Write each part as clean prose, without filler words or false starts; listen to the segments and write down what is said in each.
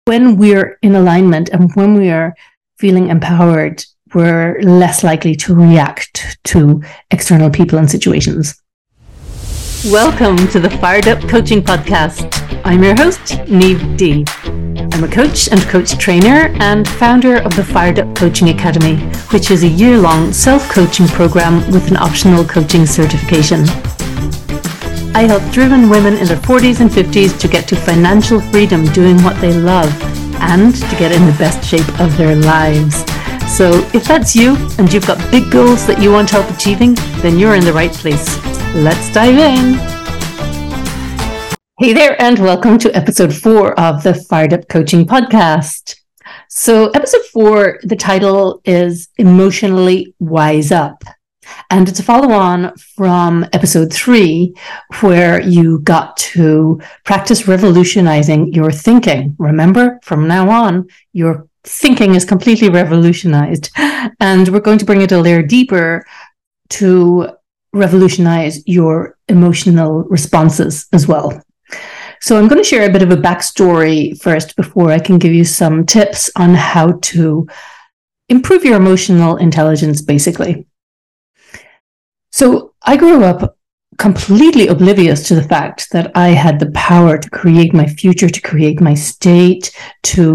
When we're in alignment and when we are feeling empowered, we're less likely to react to external people and situations. Welcome to the Fired Up Coaching Podcast. I'm your host, Niamh D. I'm a coach and coach trainer and founder of the Fired Up Coaching Academy, which is a year-long self-coaching program with an optional coaching certification. I help driven women in their 40s and 50s to get to financial freedom doing what they love and to get in the best shape of their lives. So if that's you and you've got big goals that you want help achieving, then you're in the right place. Let's dive in. Hey there, and welcome to episode 4 of the Fired Up Coaching Podcast. So episode 4, the title is Emotionally Wise Up. And it's a follow-on from episode 3, where you got to practice revolutionizing your thinking. Remember, from now on, your thinking is completely revolutionized. And we're going to bring it a layer deeper to revolutionize your emotional responses as well. So I'm going to share a bit of a backstory first before I can give you some tips on how to improve your emotional intelligence, basically. So I grew up completely oblivious to the fact that I had the power to create my future, to create my state, to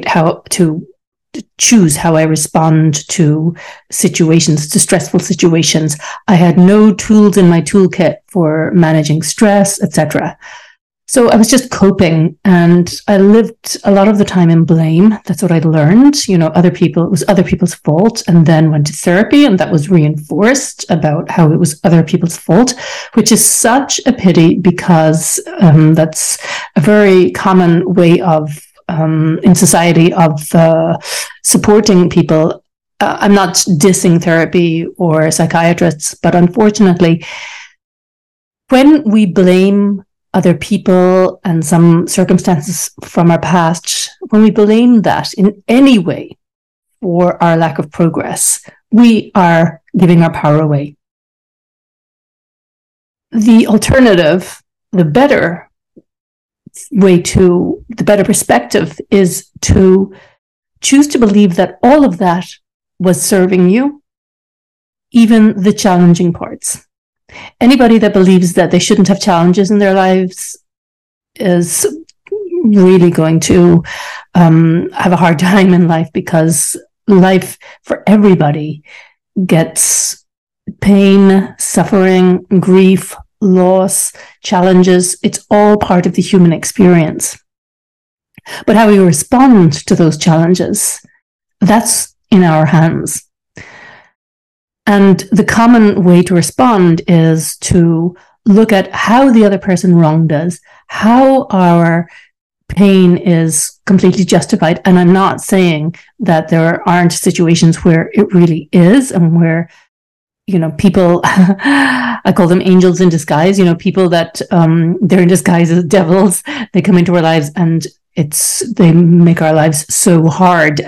choose how I respond to situations, to stressful situations. I had no tools in my toolkit for managing stress, etc. So I was just coping, and I lived a lot of the time in blame. That's what I learned. It was other people's fault, and then went to therapy, and that was reinforced about how it was other people's fault, which is such a pity because that's a very common way of in society of supporting people. I'm not dissing therapy or psychiatrists, but unfortunately, when we blame other people and some circumstances from our past, when we blame that in any way for our lack of progress, we are giving our power away. The alternative, the better perspective is to choose to believe that all of that was serving you, even the challenging parts. Anybody that believes that they shouldn't have challenges in their lives is really going to have a hard time in life, because life for everybody gets pain, suffering, grief, loss, challenges. It's all part of the human experience. But how we respond to those challenges, that's in our hands. And the common way to respond is to look at how the other person wronged us, how our pain is completely justified. And I'm not saying that there aren't situations where it really is, and where, people, I call them angels in disguise, people that they're in disguise as devils. They come into our lives and they make our lives so hard.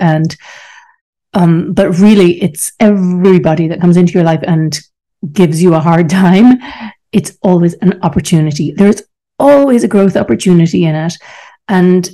But really, it's everybody that comes into your life and gives you a hard time. It's always an opportunity. There's always a growth opportunity in it. And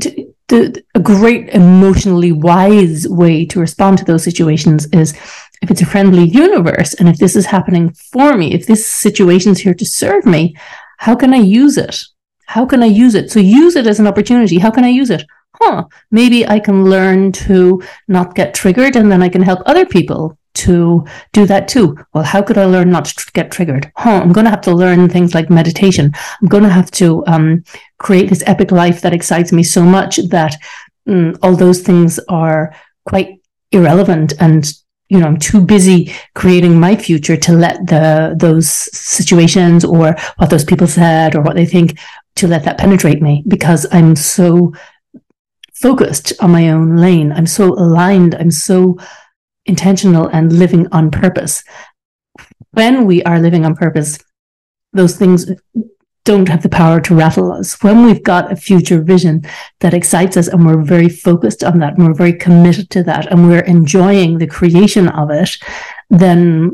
a great emotionally wise way to respond to those situations is, if it's a friendly universe, and if this is happening for me, if this situation's here to serve me, how can I use it? How can I use it? So use it as an opportunity. How can I use it? Maybe I can learn to not get triggered, and then I can help other people to do that too. Well, how could I learn not to get triggered? I'm going to have to learn things like meditation. I'm going to have to create this epic life that excites me so much that all those things are quite irrelevant. And, I'm too busy creating my future to let those situations or what those people said or what they think, to let that penetrate me, because I'm so focused on my own lane. I'm so aligned. I'm so intentional and living on purpose. When we are living on purpose, those things don't have the power to rattle us. When we've got a future vision that excites us, and we're very focused on that, and we're very committed to that, and we're enjoying the creation of it, then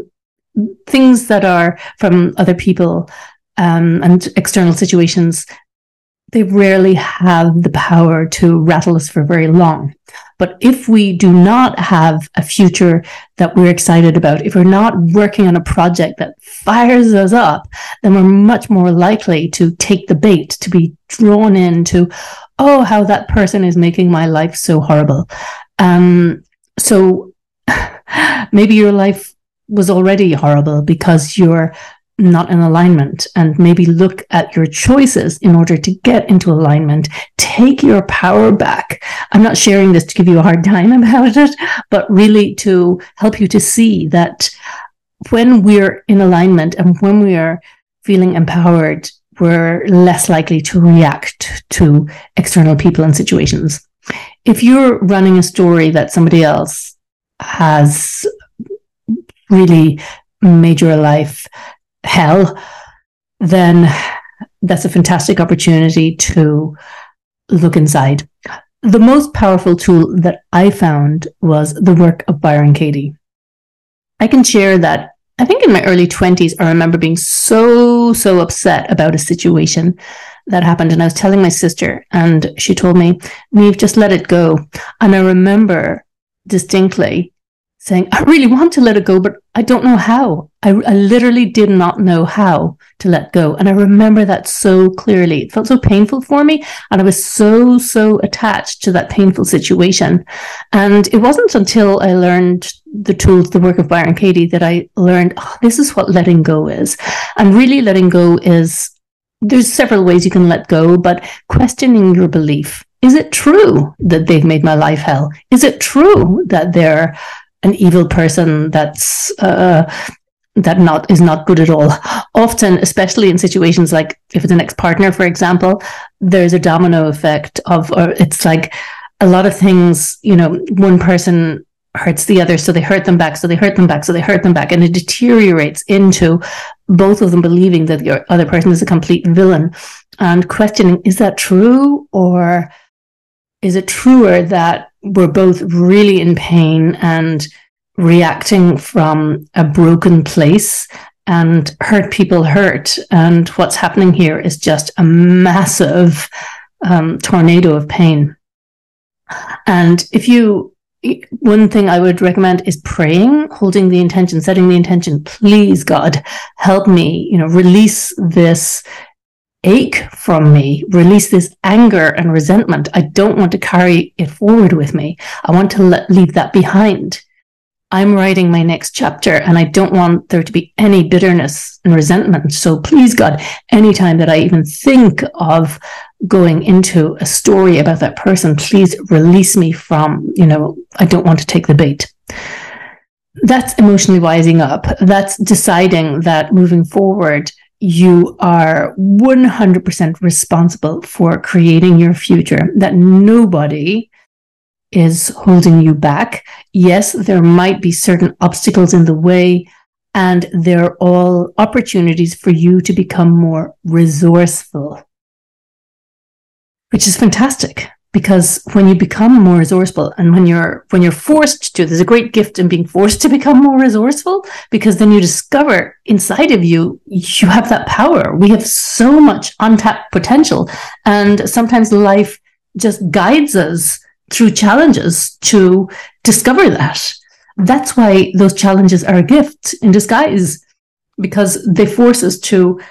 things that are from other people and external situations they rarely have the power to rattle us for very long. But if we do not have a future that we're excited about, if we're not working on a project that fires us up, then we're much more likely to take the bait, to be drawn into, oh, how that person is making my life so horrible. So maybe your life was already horrible because you're not in alignment, and maybe look at your choices in order to get into alignment. Take your power back. I'm not sharing this to give you a hard time about it, but really to help you to see that when we're in alignment and when we are feeling empowered, we're less likely to react to external people and situations. If you're running a story that somebody else has really made your life hell, then that's a fantastic opportunity to look inside. The most powerful tool that I found was the work of Byron Katie. I can share that I think in my early 20s, I remember being so upset about a situation that happened. And I was telling my sister, and she told me, Niamh, just let it go. And I remember distinctly saying, I really want to let it go, but I don't know how. I literally did not know how to let go. And I remember that so clearly. It felt so painful for me. And I was so attached to that painful situation. And it wasn't until I learned the tools, the work of Byron Katie, that I learned, oh, this is what letting go is. And really letting go is, there's several ways you can let go, but questioning your belief. Is it true that they've made my life hell? Is it true that they're an evil person is not good at all? Often, especially in situations like if it's an ex-partner, for example, there's a domino effect of, or it's like a lot of things, one person hurts the other, so they hurt them back, so they hurt them back, so they hurt them back, and it deteriorates into both of them believing that the other person is a complete villain, and questioning, is that true? Or is it truer that we're both really in pain and reacting from a broken place, and hurt people hurt, and what's happening here is just a massive tornado of pain? And one thing I would recommend is praying, holding the intention, setting the intention. Please, God, help me, release this ache from me, release this anger and resentment. I don't want to carry it forward with me. I want to leave that behind. I'm writing my next chapter, and I don't want there to be any bitterness and resentment. So please, God, anytime that I even think of going into a story about that person, please release me from, I don't want to take the bait. That's emotionally wising up. That's deciding that moving forward, you are 100% responsible for creating your future, that nobody is holding you back. Yes, there might be certain obstacles in the way, and they're all opportunities for you to become more resourceful, which is fantastic, because when you become more resourceful, and when you're forced to, there's a great gift in being forced to become more resourceful, because then you discover inside of you have that power. We have so much untapped potential, and sometimes life just guides us through challenges to discover that. That's why those challenges are a gift in disguise, because they force us to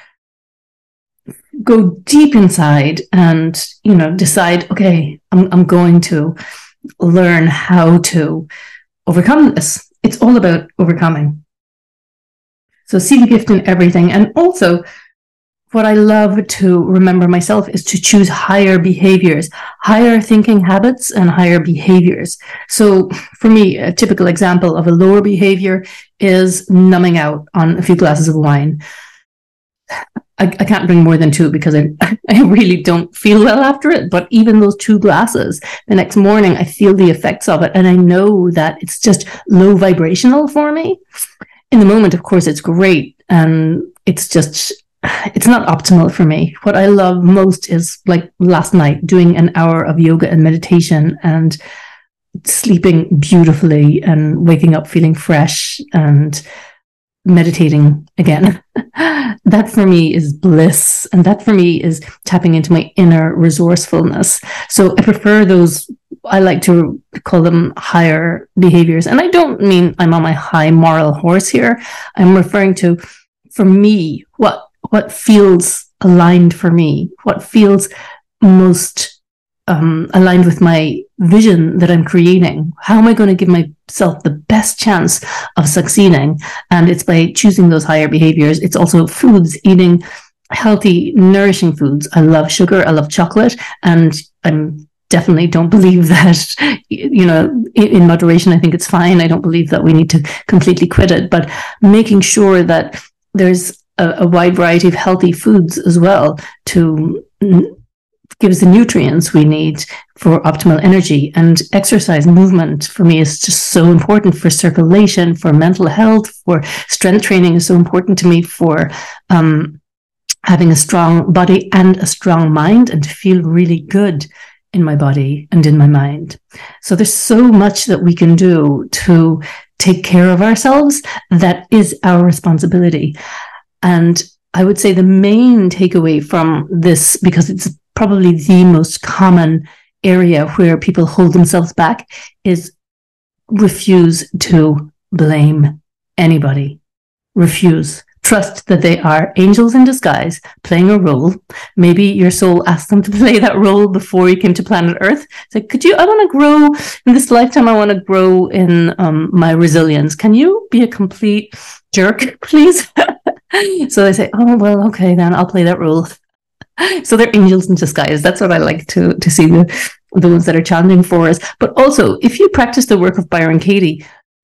go deep inside and, decide, okay, I'm going to learn how to overcome this. It's all about overcoming. So see the gift in everything. And also, what I love to remember myself is to choose higher behaviors, higher thinking habits and higher behaviors. So for me, a typical example of a lower behavior is numbing out on a few glasses of wine. I can't drink more than two because I really don't feel well after it. But even those 2 glasses, the next morning, I feel the effects of it. And I know that it's just low vibrational for me. In the moment, of course, it's great. And it's not optimal for me. What I love most is, like last night, doing an hour of yoga and meditation and sleeping beautifully and waking up feeling fresh and meditating again. That for me is bliss. And that for me is tapping into my inner resourcefulness. So I prefer those, I like to call them higher behaviors. And I don't mean I'm on my high moral horse here. I'm referring to, for me, what feels aligned for me, what feels most aligned with my vision that I'm creating. How am I going to give myself the best chance of succeeding? And it's by choosing those higher behaviors. It's also foods, eating healthy, nourishing foods. I love sugar. I love chocolate. And I'm definitely don't believe that, in moderation, I think it's fine. I don't believe that we need to completely quit it, but making sure that there's a wide variety of healthy foods as well to give us the nutrients we need for optimal energy. And exercise, movement for me is just so important for circulation, for mental health, for strength training is so important to me for having a strong body and a strong mind, and to feel really good in my body and in my mind. So there's so much that we can do to take care of ourselves that is our responsibility. And I would say the main takeaway from this, because it's probably the most common area where people hold themselves back, is refuse to blame anybody. Refuse. Trust that they are angels in disguise playing a role. Maybe your soul asked them to play that role before you came to planet Earth. It's like, I want to grow in this lifetime. I want to grow in my resilience. Can you be a complete jerk, please? So they say, oh, well, okay, then I'll play that role. So they're angels in disguise. That's what I like to see, the ones that are challenging for us. But also, if you practice the work of Byron Katie,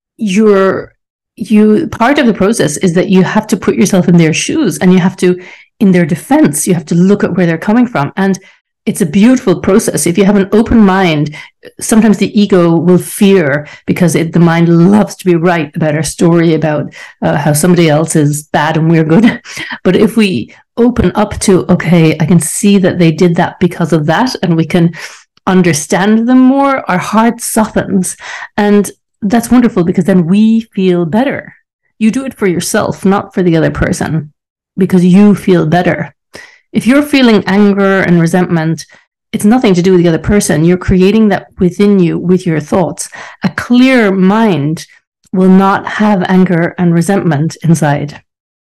part of the process is that you have to put yourself in their shoes, and you have to, in their defense, you have to look at where they're coming from. And it's a beautiful process. If you have an open mind, sometimes the ego will fear, because the mind loves to be right about our story, about how somebody else is bad and we're good. But if we open up to, okay, I can see that they did that because of that, and we can understand them more, our heart softens. And that's wonderful, because then we feel better. You do it for yourself, not for the other person, because you feel better. If you're feeling anger and resentment, it's nothing to do with the other person. You're creating that within you with your thoughts. A clear mind will not have anger and resentment inside.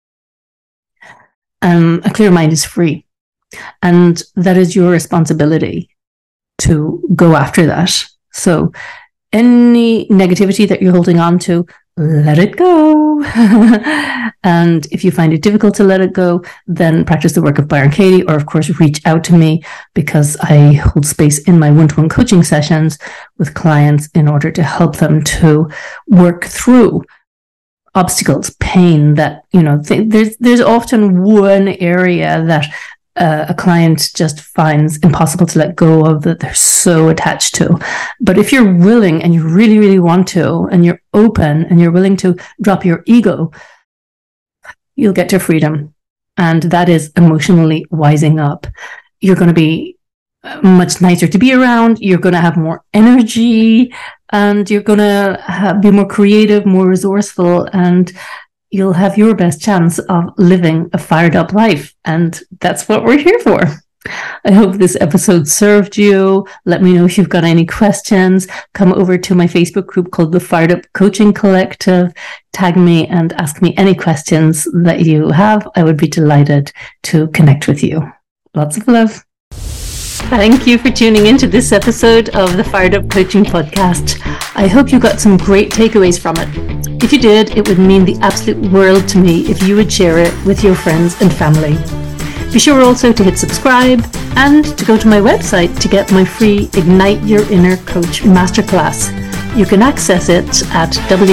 A clear mind is free. And that is your responsibility to go after that. So any negativity that you're holding on to, let it go. And if you find it difficult to let it go, then practice the work of Byron Katie, or of course reach out to me, because I hold space in my one-to-one coaching sessions with clients in order to help them to work through obstacles, pain that, there's often one area that a client just finds impossible to let go of, that they're so attached to. But if you're willing, and you really, really want to, and you're open, and you're willing to drop your ego, you'll get to freedom. And that is emotionally wising up. You're going to be much nicer to be around. You're going to have more energy, and you're going to be more creative, more resourceful, and you'll have your best chance of living a fired up life. And that's what we're here for. I hope this episode served you. Let me know if you've got any questions. Come over to my Facebook group called the Fired Up Coaching Collective. Tag me and ask me any questions that you have. I would be delighted to connect with you. Lots of love. Thank you for tuning into this episode of the Fired Up Coaching Podcast. I hope you got some great takeaways from it. If you did, it would mean the absolute world to me if you would share it with your friends and family. Be sure also to hit subscribe and to go to my website to get my free Ignite Your Inner Coach Masterclass. You can access it at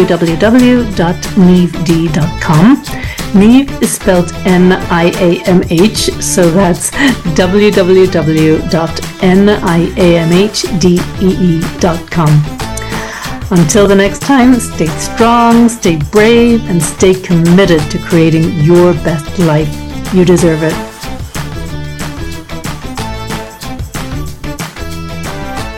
www.niamh.com. Niamh is spelled Niamh, so that's www.niamhdee.com. Until the next time, stay strong, stay brave, and stay committed to creating your best life. You deserve it.